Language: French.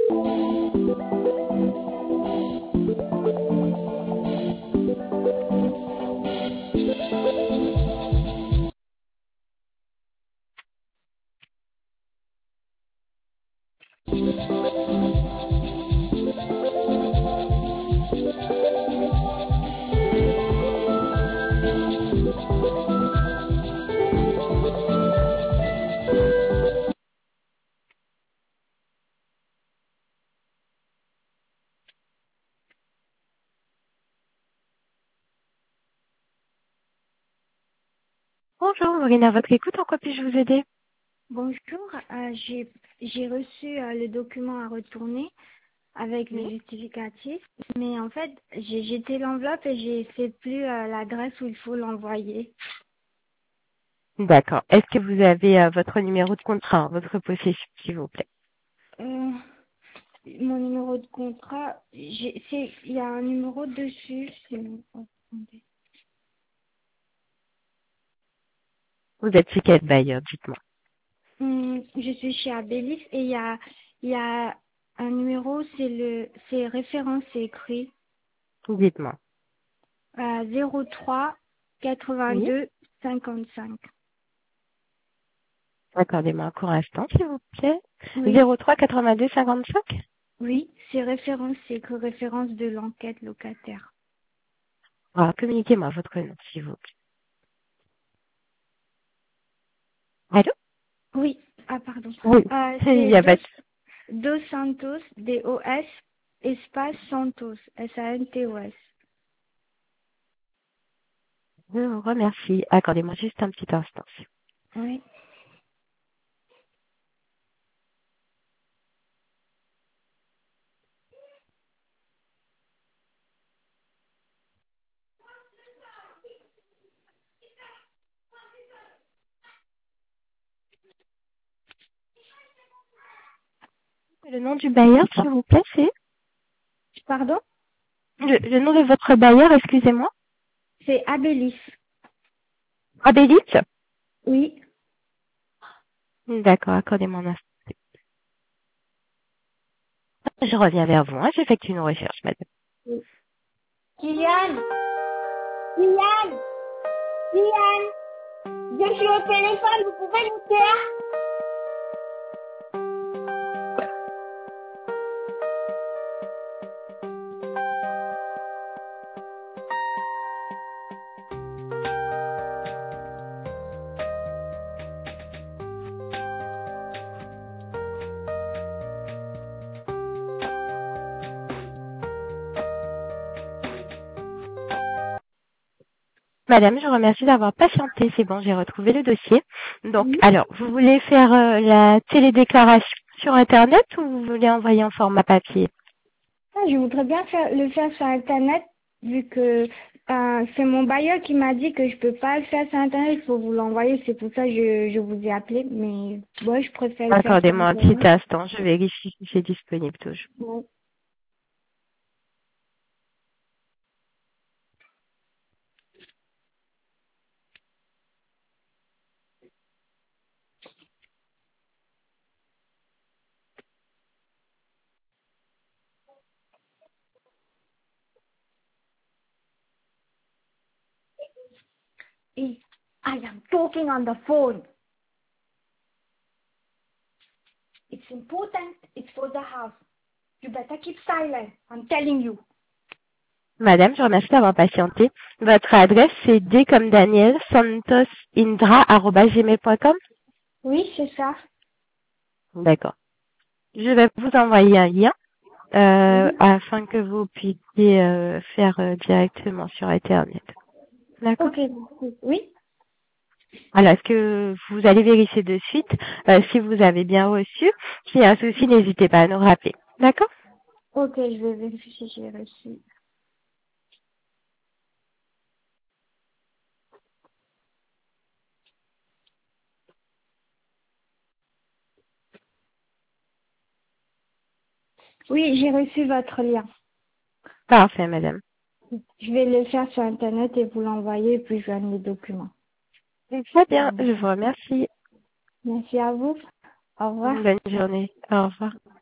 Bonjour, Maureen, à votre écoute, en quoi puis-je vous aider? Bonjour, j'ai reçu le document à retourner avec le Oui. justificatif, mais en fait j'ai jeté l'enveloppe et je sais plus l'adresse où il faut l'envoyer. D'accord. Est-ce que vous avez votre numéro de contrat, votre possession, s'il vous plaît? Euh, Mon numéro de contrat, il y a un numéro dessus. Attendez. Vous êtes chez quel bailleur, dites-moi. Je suis chez Abélis et il y a un numéro, c'est référence, c'est écrit Dites-moi. 03 Oui. 82 55. Accordez-moi un court instant, s'il vous plaît. Oui. 03 82 55. Oui, c'est référence, c'est que référence de l'enquête locataire. Ah, communiquez-moi votre nom, s'il vous plaît. Allô? Oui, ah pardon. Oui. Il C'est y a pas de... Dos Santos, D-O-S, espace Santos, S-A-N-T-O-S. Je vous remercie. Accordez-moi juste un petit instant. Oui. Le nom du bailleur, s'il vous plaît, c'est... Pardon? Le nom de votre bailleur, excusez-moi. C'est Abélis. Abélite? Oui. D'accord, accordez-moi un instant. Je reviens vers vous, hein. J'effectue une recherche, madame. Oui. Kylian! Kylian! Kylian! Je suis au téléphone, vous pouvez me faire? Madame, je vous remercie d'avoir patienté. C'est bon, j'ai retrouvé le dossier. Donc, Oui. alors, vous voulez faire la télédéclaration sur Internet ou vous voulez envoyer en format papier? Ah, je voudrais bien le faire sur Internet, vu que c'est mon bailleur qui m'a dit que je peux pas le faire sur Internet, il faut vous l'envoyer. C'est pour ça que je vous ai appelé, mais moi, je préfère le faire sur Accordez-moi un petit Internet. instant, je vérifie si c'est disponible toujours. Bon. Hey, I am talking on the phone. It's important. It's for the house. You better keep silent. I'm telling you. Madame, je vous remercie d'avoir patienté. Votre adresse, c'est D comme Daniel, santosindra@gmail.com. Oui, c'est ça. D'accord. Je vais vous envoyer un lien Oui. afin que vous puissiez faire directement sur Internet. D'accord? Ok, merci. Oui. Alors, est-ce que vous allez vérifier de suite si vous avez bien reçu? S'il y a un souci, n'hésitez pas à nous rappeler. D'accord? Ok, je vais vérifier si j'ai reçu. Oui, j'ai reçu votre lien. Parfait, madame. Je vais le faire sur Internet et vous l'envoyer, puis je donne les documents. Très bien, je vous remercie. Merci à vous. Au revoir. Bonne journée. Au revoir.